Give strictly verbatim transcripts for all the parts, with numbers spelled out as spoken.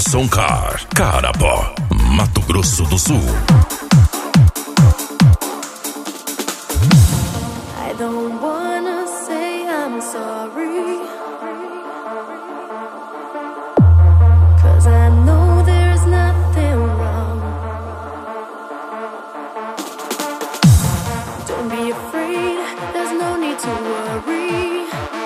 Soncar, Carapó, Mato Grosso do Sul. I don't wanna say I'm sorry, 'cause I know there's nothing wrong. Don't be afraid, there's no need to worry.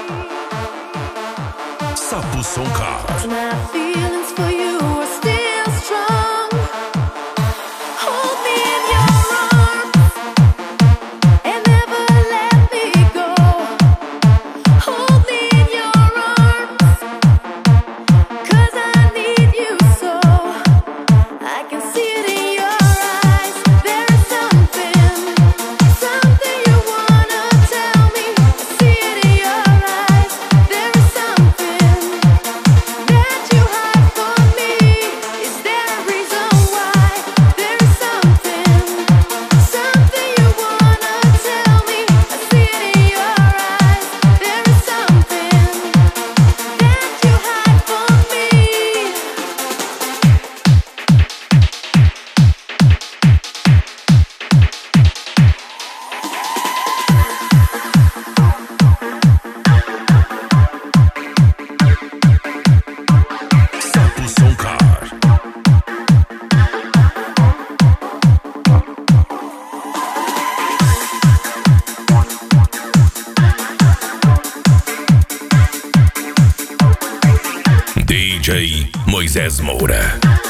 Sapo Soncar. My feelings for you are still strong. Hold me in your arms and never let me go. Hold me in your arms, 'cause I need you so. I can see it in your eyes. There is something, something you wanna tell me. I see it in your eyes. There is something that you hide from me. Is there a reason why? There is something, something you wanna tell me. I see it in your eyes. There is something that you hide from me. Sapo Soncar. D J Moisés Moura.